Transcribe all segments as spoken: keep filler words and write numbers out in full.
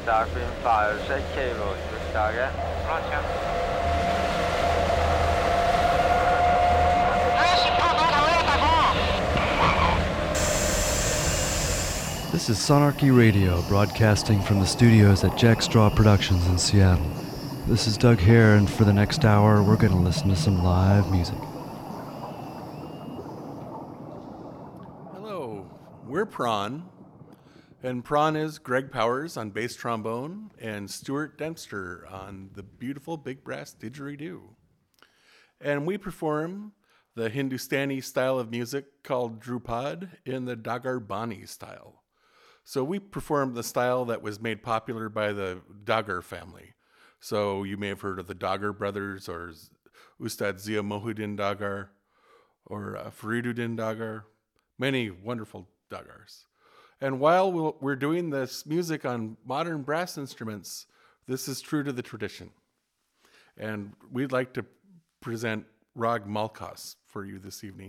Darkwing five, set cable to target. Roger. This is Sonarchy Radio, broadcasting from the studios at Jackstraw Productions in Seattle. This is Doug Hare, and for the next hour, we're going to listen to some live music. Hello, we're Prawn, and Prawn is Greg Powers on bass trombone and Stuart Dempster on the beautiful big brass didgeridoo. And we perform the Hindustani style of music called Drupad in the Dagar Bani style. So we performed the style that was made popular by the Dagar family. So you may have heard of the Dagar brothers or Ustad Zia Mohuddin Dagar or uh, Fariduddin Dagar, many wonderful Dagars. And while we'll, we're doing this music on modern brass instruments, this is true to the tradition. And we'd like to present Rag Malkas for you this evening.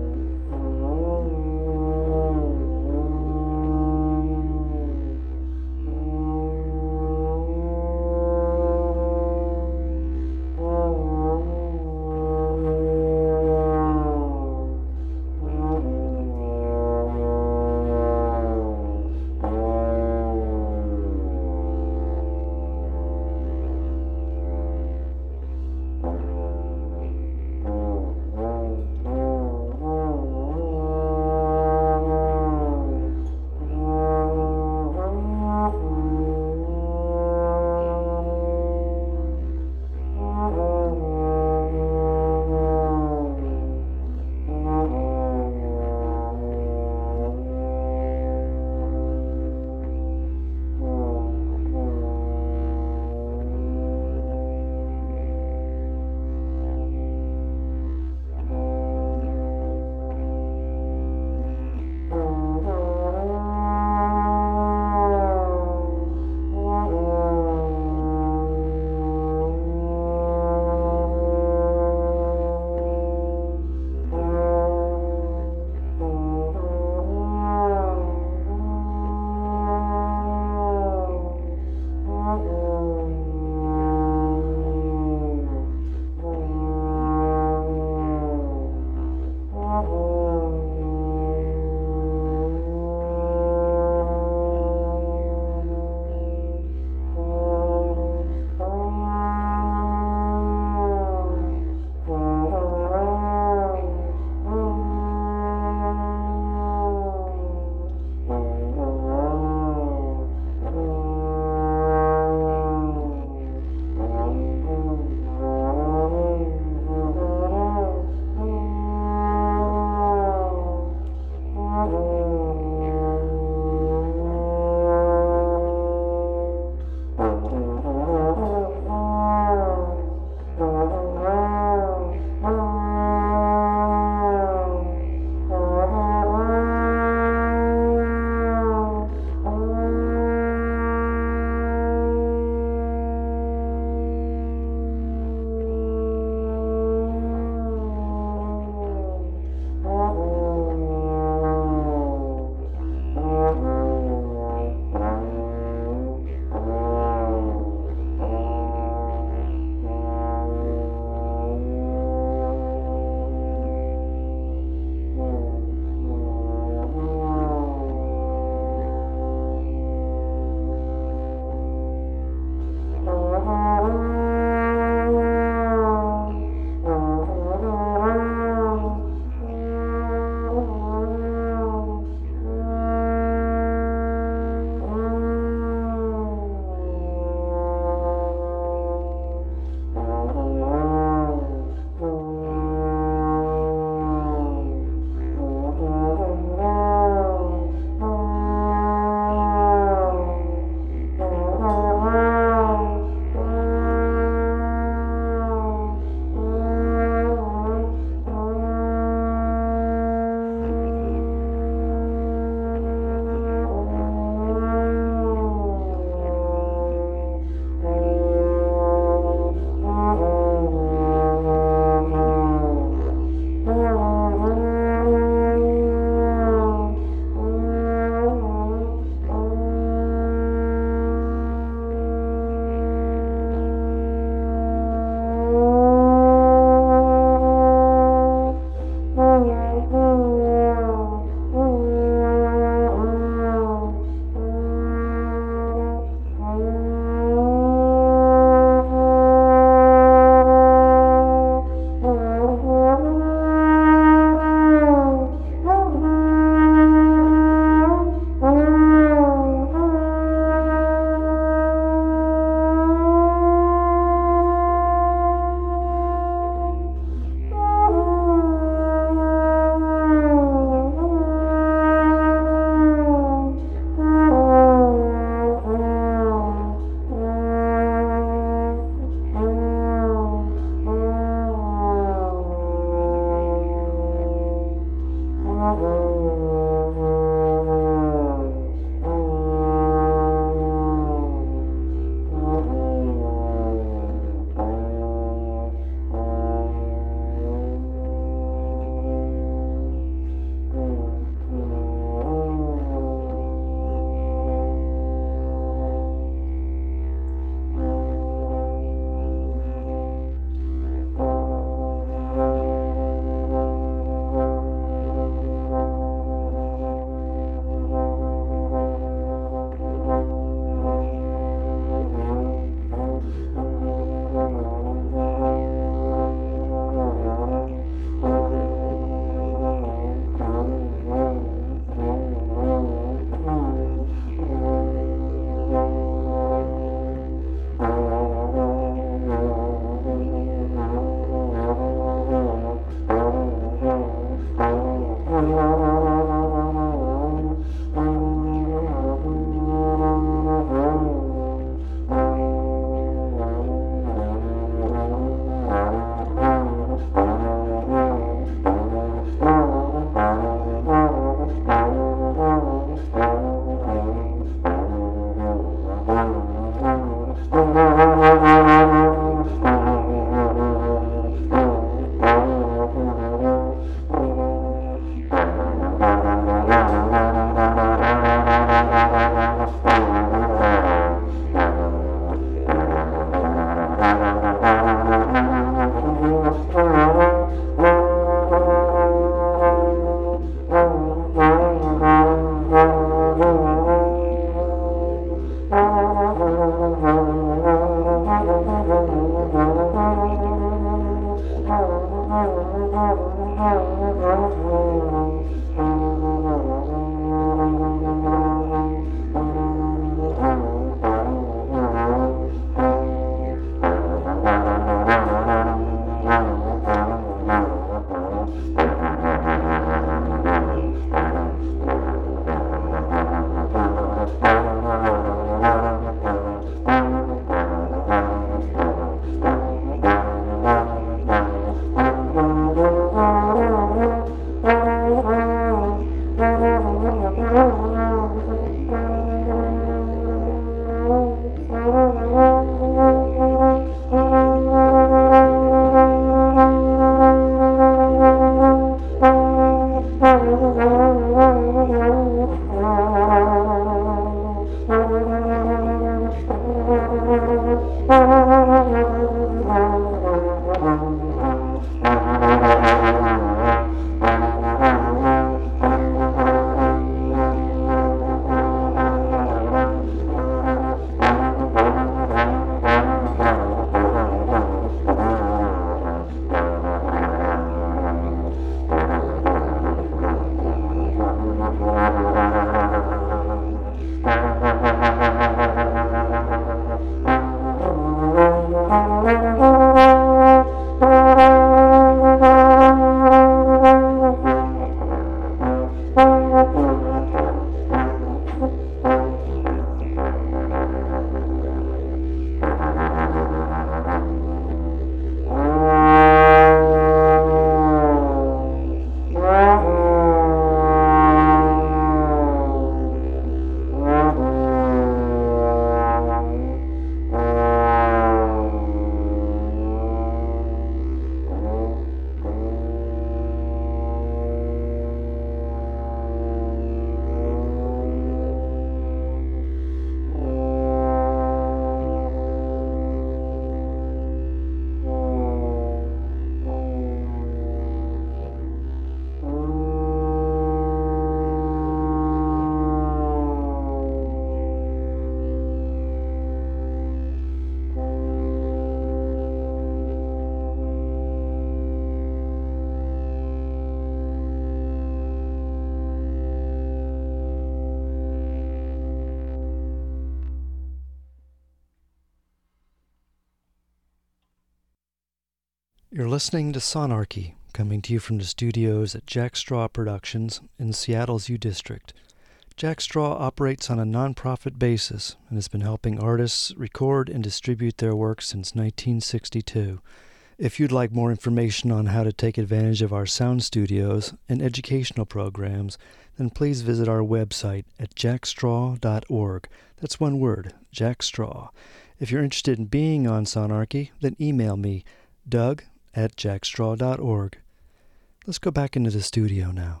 You're listening to Sonarchy, coming to you from the studios at Jack Straw Productions in Seattle's U District. Jack Straw operates on a non-profit basis and has been helping artists record and distribute their work since nineteen sixty-two. If you'd like more information on how to take advantage of our sound studios and educational programs, then please visit our website at jack straw dot org. That's one word, Jack Straw. If you're interested in being on Sonarchy, then email me, Doug at jack straw dot org. Let's go back into the studio now.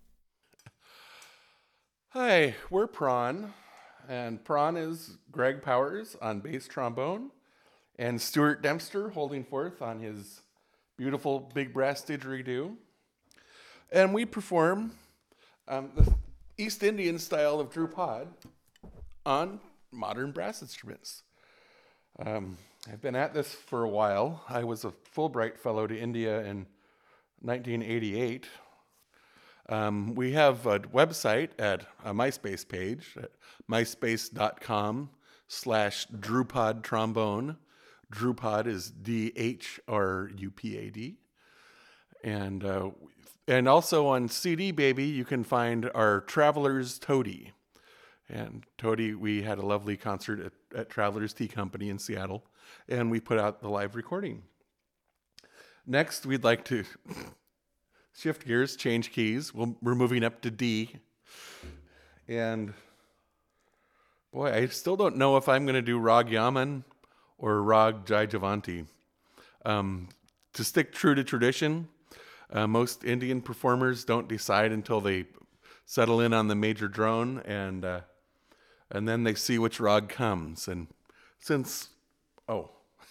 Hi, we're Prawn, and Prawn is Greg Powers on bass trombone, and Stuart Dempster holding forth on his beautiful big brass didgeridoo. And we perform um, the East Indian style of Drupad on modern brass instruments. Um, I've been at this for a while. I was a Fulbright Fellow to India in nineteen eighty-eight. Um, we have a website at a MySpace page at myspace.com slash Drupad trombone. Drupad is D H R U P A D. And, uh, and also on C D Baby, you can find our Travelers Toady. And Toady, we had a lovely concert at, at Travelers Tea Company in Seattle, and we put out the live recording. Next, we'd like to shift gears, change keys. We'll, we're moving up to D. And boy, I still don't know if I'm going to do Rag Yaman or Rag Jai Javanti. Um, to stick true to tradition, uh, most Indian performers don't decide until they settle in on the major drone, and uh, and then they see which rag comes. And since, oh,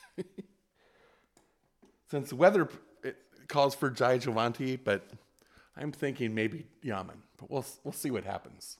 since weather it calls for Jai Javanti, but I'm thinking maybe Yaman. But we'll we'll see what happens.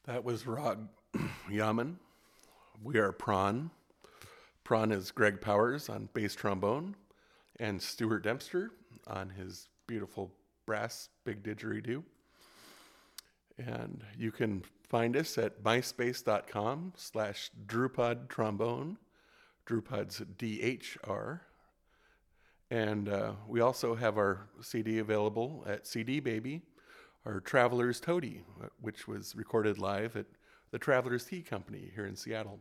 That was Rod Yaman. We are Prawn. Prawn is Greg Powers on bass trombone and Stuart Dempster on his beautiful brass big didgeridoo. And you can find us at myspace.com slash Drupad trombone. Drupad's D H R. And uh, we also have our C D available at C D Baby, our Traveler's Toady, which was recorded live at the Traveler's Tea Company here in Seattle.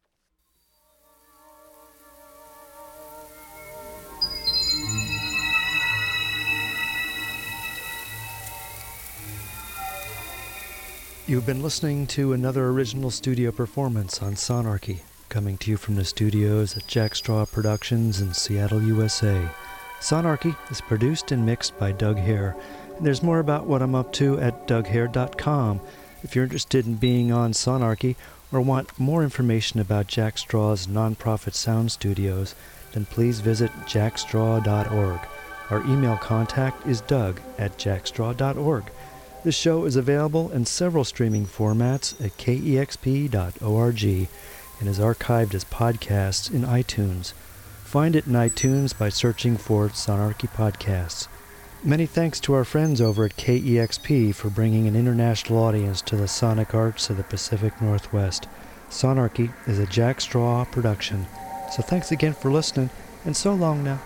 You've been listening to another original studio performance on Sonarchy, coming to you from the studios at Jack Straw Productions in Seattle, U S A. Sonarchy is produced and mixed by Doug Hare, and there's more about what I'm up to at doug hare dot com. If you're interested in being on Sonarchy or want more information about Jack Straw's nonprofit sound studios, then please visit jack straw dot org. Our email contact is doug at jack straw dot org. This show is available in several streaming formats at k e x p dot org and is archived as podcasts in iTunes. Find it in iTunes by searching for Sonarchy Podcasts. Many thanks to our friends over at K E X P for bringing an international audience to the sonic arts of the Pacific Northwest. Sonarchy is a Jack Straw production. So thanks again for listening, and so long now.